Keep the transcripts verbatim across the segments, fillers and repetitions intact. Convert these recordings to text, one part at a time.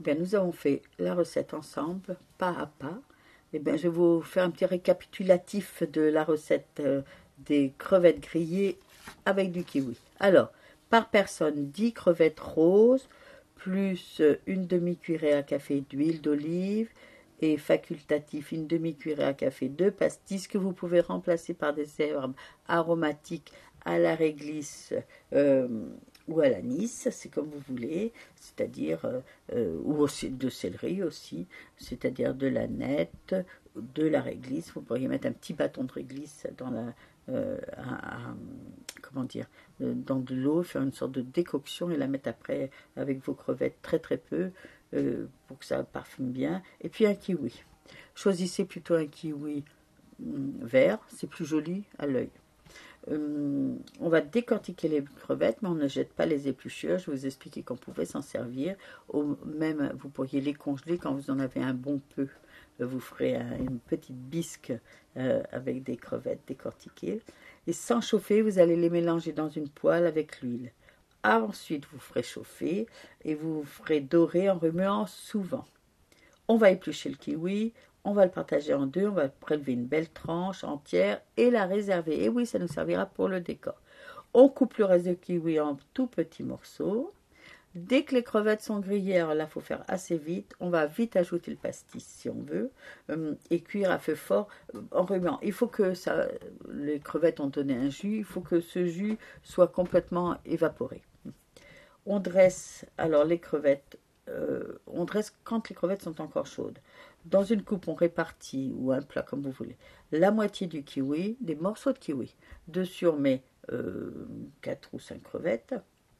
bien, nous avons fait la recette ensemble, pas à pas. Eh bien, je vais vous faire un petit récapitulatif de la recette euh, des crevettes grillées avec du kiwi. Alors, par personne, dix crevettes roses, plus une demi-cuillerée à café d'huile d'olive et facultatif une demi-cuillerée à café de pastis que vous pouvez remplacer par des herbes aromatiques à la réglisse euh, ou à l'anis, c'est comme vous voulez, c'est-à-dire, euh, euh, ou aussi de céleri aussi, c'est-à-dire de l'aneth, de la réglisse. Vous pourriez mettre un petit bâton de réglisse dans la, euh, à, à, comment dire, euh, dans de l'eau, faire une sorte de décoction et la mettre après avec vos crevettes très très peu euh, pour que ça parfume bien. Et puis un kiwi. Choisissez plutôt un kiwi hum, vert, c'est plus joli à l'œil. Euh, on va décortiquer les crevettes, mais on ne jette pas les épluchures. Je vais vous expliquer qu'on pouvait s'en servir. Au, même, vous pourriez les congeler quand vous en avez un bon peu. Vous ferez un, une petite bisque euh, avec des crevettes décortiquées. Et sans chauffer, vous allez les mélanger dans une poêle avec l'huile. Ensuite, vous ferez chauffer et vous ferez dorer en remuant souvent. On va éplucher le kiwi. On va le partager en deux, on va prélever une belle tranche entière et la réserver. Et oui, ça nous servira pour le décor. On coupe le reste de kiwi en tout petits morceaux. Dès que les crevettes sont grillées, alors là, il faut faire assez vite. On va vite ajouter le pastis si on veut euh, et cuire à feu fort euh, en remuant. Il faut que ça, les crevettes ont donné un jus, il faut que ce jus soit complètement évaporé. On dresse alors les crevettes. Euh, on dresse quand les crevettes sont encore chaudes. Dans une coupe, on répartit, ou un plat comme vous voulez, la moitié du kiwi, des morceaux de kiwi. Dessus, on met euh, quatre ou cinq crevettes.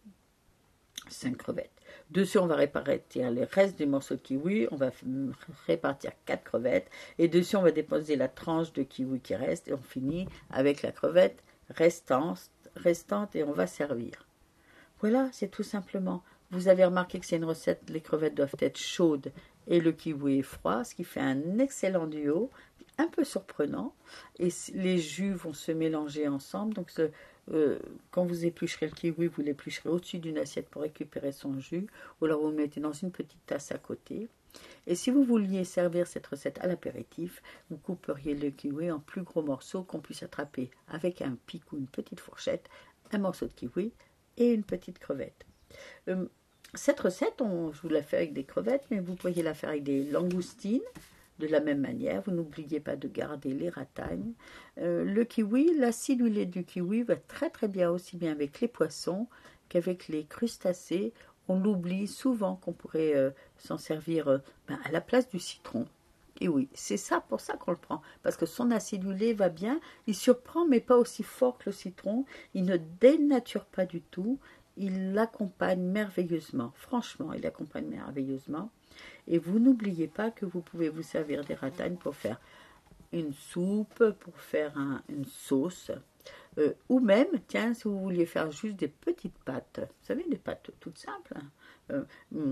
cinq crevettes. Dessus, on va répartir les restes des morceaux de kiwi. On va répartir quatre crevettes. Et dessus, on va déposer la tranche de kiwi qui reste. Et on finit avec la crevette restante, restante et on va servir. Voilà, c'est tout simplement. Vous avez remarqué que c'est une recette, les crevettes doivent être chaudes et le kiwi est froid, ce qui fait un excellent duo, un peu surprenant. Et les jus vont se mélanger ensemble. Donc, ce, euh, quand vous éplucherez le kiwi, vous l'éplucherez au-dessus d'une assiette pour récupérer son jus. Ou alors, vous le mettez dans une petite tasse à côté. Et si vous vouliez servir cette recette à l'apéritif, vous couperiez le kiwi en plus gros morceaux qu'on puisse attraper avec un pic ou une petite fourchette, un morceau de kiwi et une petite crevette. Euh, cette recette, on, je vous la fais avec des crevettes, mais vous pourriez la faire avec des langoustines, de la même manière. Vous n'oubliez pas de garder les ratagnes. Euh, le kiwi, l'acidulé du kiwi va très très bien aussi bien avec les poissons qu'avec les crustacés. On l'oublie souvent qu'on pourrait euh, s'en servir euh, ben, à la place du citron. Et oui, c'est ça pour ça qu'on le prend, parce que son acidulé va bien, il surprend mais pas aussi fort que le citron, il ne dénature pas du tout, il l'accompagne merveilleusement, franchement il l'accompagne merveilleusement. Et vous n'oubliez pas que vous pouvez vous servir des ratagnes pour faire une soupe, pour faire un, une sauce, euh, ou même, tiens, si vous vouliez faire juste des petites pâtes, vous savez, des pâtes toutes simples, hein. Euh,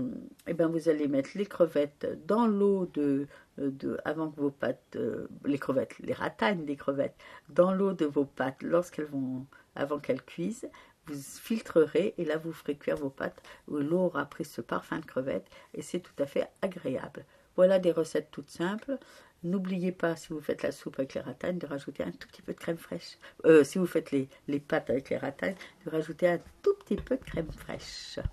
et ben vous allez mettre les crevettes dans l'eau de, de avant que vos pâtes, euh, les crevettes, les ratagnes des crevettes, dans l'eau de vos pâtes lorsqu'elles vont, avant qu'elles cuisent. Vous filtrerez et là vous ferez cuire vos pâtes où l'eau aura pris ce parfum de crevettes et c'est tout à fait agréable. Voilà des recettes toutes simples. N'oubliez pas, si vous faites la soupe avec les ratagnes, de rajouter un tout petit peu de crème fraîche. Euh, si vous faites les, les pâtes avec les ratagnes, de rajouter un tout petit peu de crème fraîche.